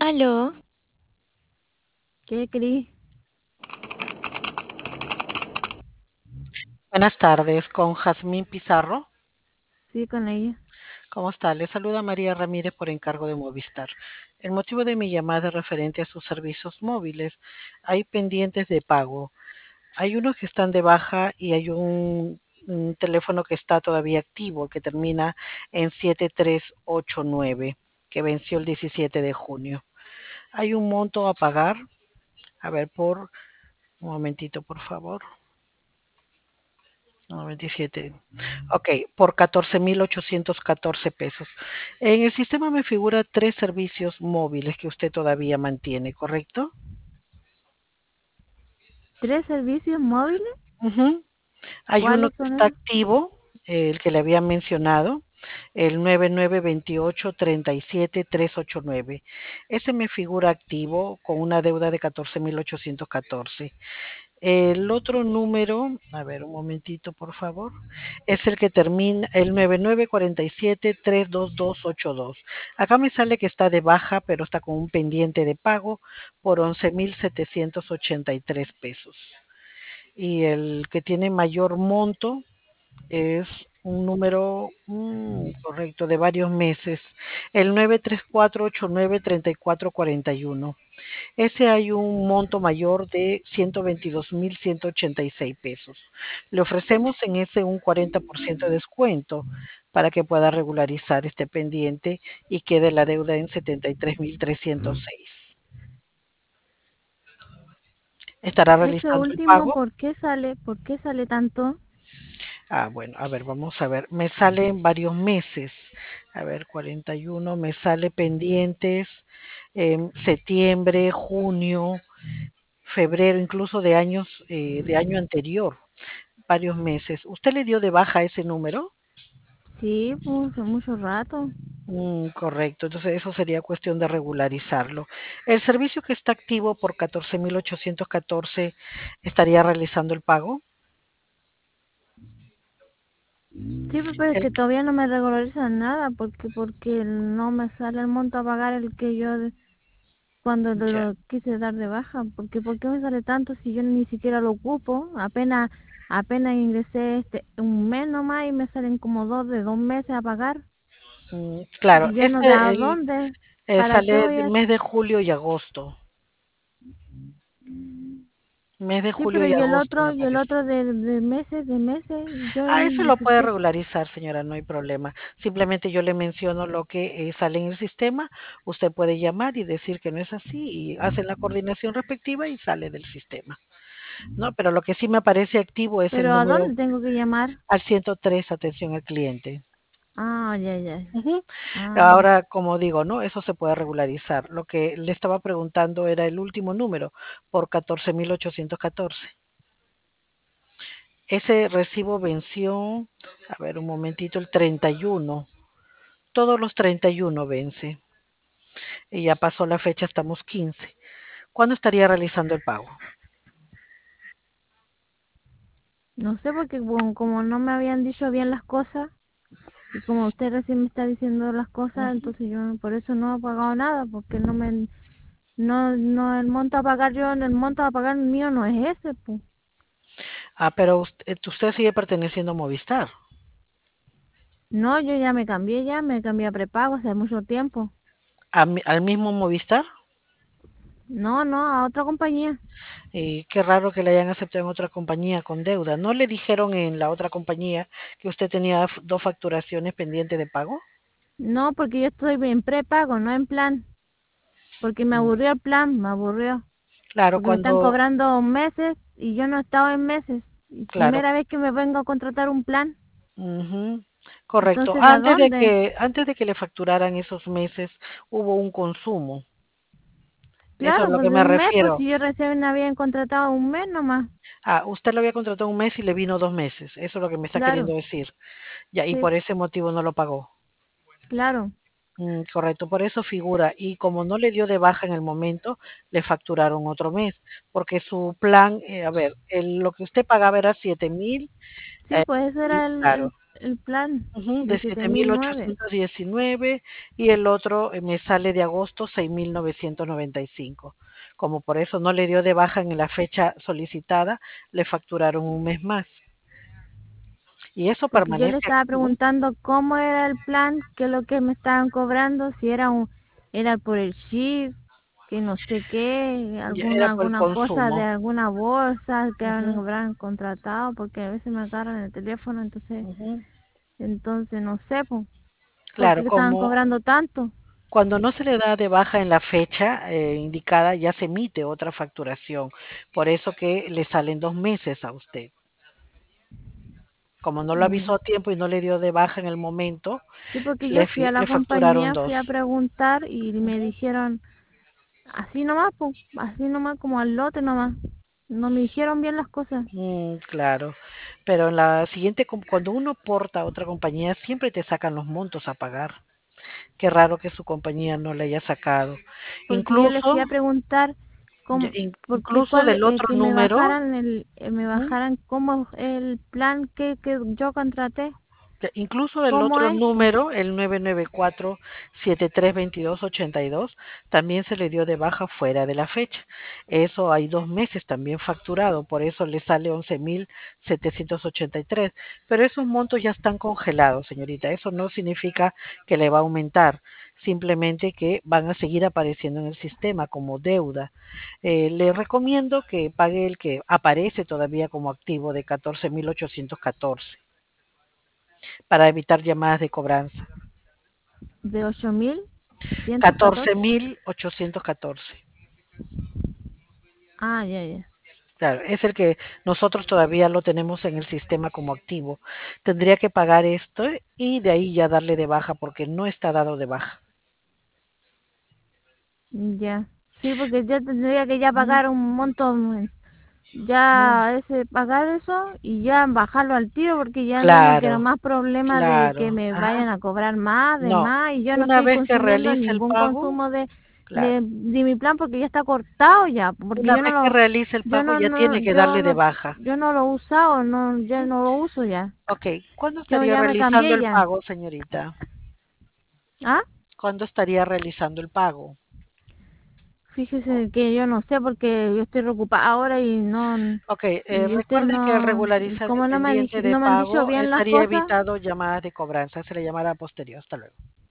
Aló, ¿Qué, Cris? Buenas tardes, con Jazmín Pizarro. Sí, con ella. ¿Cómo está? Le saluda María Ramírez por encargo de Movistar. El motivo de mi llamada es referente a sus servicios móviles. Hay pendientes de pago. Hay unos que están de baja y hay un teléfono que está todavía activo, que termina en 7389, que venció el 17 de junio. Hay un monto a pagar. A ver, un momentito, por favor. No, 27. Ok, por 14.814 pesos. En el sistema me figura tres servicios móviles que usted todavía mantiene, ¿correcto? ¿Tres servicios móviles? Ujú. Hay uno ¿Cuáles que son está esos? activo, el que le había mencionado, el 9928 37 389. Ese me figura activo con una deuda de 14.814. El otro número, a ver, un momentito, por favor, es el que termina el 9947 32282. Acá me sale que está de baja, pero está con un pendiente de pago por 11.783 pesos. Y el que tiene mayor monto es un número correcto de varios meses, el 934893441. Ese hay un monto mayor de 122.186 pesos. Le ofrecemos en ese un 40% de descuento para que pueda regularizar este pendiente y quede la deuda en 73.306. ¿Estará Ese realizando el último, pago? ¿por qué sale? ¿Por qué sale tanto? Bueno, a ver, vamos a ver. Me salen varios meses. A ver, 41, me sale pendientes septiembre, junio, febrero, incluso de año anterior, varios meses. ¿Usted le dio de baja ese número? Sí, pues, hace mucho rato. Correcto, entonces eso sería cuestión de regularizarlo. El servicio que está activo por 14.814 estaría realizando el pago. Sí, pues, pero es El, que todavía no me regularizan nada porque no me sale el monto a pagar el que cuando ya, lo quise dar de baja. ¿Por qué me sale tanto si yo ni siquiera lo ocupo? Apenas ingresé un mes nomás y me salen como de 2 meses a pagar. claro, Y yo no sé a dónde. ¿Para qué sale voy del a...? mes de julio y agosto. Mes de Sí, julio pero y agosto me y el parece. otro de meses, yo Ese ni lo puede siquiera... regularizar, señora, no hay problema. Simplemente yo le menciono lo que sale en el sistema. Usted puede llamar y decir que no es así y hacen la coordinación respectiva y sale del sistema. No, pero lo que sí me aparece activo es el Pero ¿a número dónde tengo que llamar? al 103, atención al cliente. Ah, ya, ya. Ujú. Ah, Ahora, como digo, ¿no? Eso se puede regularizar. Lo que le estaba preguntando era el último número por 14.814. Ese recibo venció, a ver un momentito, el 31. Todos los 31 vence. Y ya pasó la fecha, estamos 15. ¿Cuándo estaría realizando el pago? no sé porque como no me habían dicho bien las cosas y como usted recién me está diciendo las cosas, Ujú. entonces yo por eso no he pagado nada porque no, el monto a pagar el monto a pagar mío no es ese, pues. Pero usted sigue perteneciendo a Movistar. No, yo ya me cambié a prepago hace mucho tiempo. Al mismo Movistar. No, no, a otra compañía. Y qué raro que le hayan aceptado en otra compañía con deuda. ¿No le dijeron en la otra compañía que usted tenía dos facturaciones pendientes de pago? No, porque yo estoy en prepago, no en plan. Porque me Mm, aburrió el plan, me aburrió. Claro, Porque me están cuando, cobrando meses y yo no he estado en meses. Y claro, primera vez que me vengo a contratar un plan. ujú, correcto. Entonces, ¿a dónde? Antes de que le facturaran esos meses, hubo un consumo. Eso es Claro, a lo pues que de me un mes, pues refiero. si yo recién había contratado un mes nomás. Usted lo había contratado un mes y le vino 2 meses. Eso es lo que me está Claro, queriendo decir. Ya, y sí, por ese motivo no lo pagó. claro. Correcto, por eso figura. Y como no le dio de baja en el momento, le facturaron otro mes. Porque su plan, a ver, lo que usted pagaba era 7.000. Sí, pues eso Y era claro. el plan de De siete siete mil mil nueve. ochocientos diecinueve y el otro me sale de agosto 6.995. Como por eso no le dio de baja en la fecha solicitada, le facturaron un mes más. Y eso Porque yo le permanece estaba activo. preguntando cómo era el plan, qué es lo que me estaban cobrando, si era era por el chip, que no sé qué, Ya era por el alguna cosa de consumo. alguna bolsa que Ujú, habrán contratado, porque a veces me agarran el teléfono, ujú. entonces no sé, pues, ¿por Claro, qué estaban como cobrando tanto? cuando no se le da de baja en la fecha indicada, ya se emite otra facturación. Por eso que le salen 2 meses a usted. Como no lo avisó Mm. a tiempo y no le dio de baja en el momento, Sí, porque yo fui a la le facturaron compañía, fui dos. a preguntar y me Ujú. dijeron así nomás, pues, así nomás como al lote nomás. No me dijeron bien las cosas. Claro, pero en la siguiente, cuando uno porta a otra compañía, siempre te sacan los montos a pagar. Qué raro que su compañía no le haya sacado. Porque yo le fui Incluso, a preguntar cómo, porque incluso del otro que número. me Ujú. bajaran cómo el plan que yo contraté, Incluso el cómo otro es, pues. número, el 994-732282, también se le dio de baja fuera de la fecha. Eso hay 2 meses también facturado, por eso le sale 11.783. Pero esos montos ya están congelados, señorita. Eso no significa que le va a aumentar, simplemente que van a seguir apareciendo en el sistema como deuda. Le recomiendo que pague el que aparece todavía como activo de 14.814 para evitar llamadas de cobranza. De catorce 8.114. mil ochocientos catorce. Ah, ya, ya. Claro, es el que nosotros todavía lo tenemos en el sistema como activo. Tendría que pagar esto y de ahí ya darle de baja porque no está dado de baja. Ya. Sí, porque yo tendría que ya Ujú, pagar un montón, ujú. ya ese, pagar eso y ya bajarlo al tiro, porque ya yo no quiero Claro, más problemas de que claro. me Ajá. vayan a cobrar más, de No, más, y yo no una estoy vez que consumiendo realice el ningún pago, consumo claro. de mi plan porque ya está cortado ya, porque Una vez que realice el pago ya tiene que darle de baja. yo no lo he usado, no, ya no lo uso ya. Ok, ¿cuándo Yo estaría ya me realizando cambié el ya. pago, señorita? ¿Ah? ¿Cuándo estaría realizando el pago? Fíjese que yo no sé porque yo estoy preocupada ahora y no, Ok, y usted recuerde que al no, regularizar el como pendiente de no me han dicho pago bien las estaría cosas, evitado llamadas de cobranza. Se le llamará posterior. Hasta luego.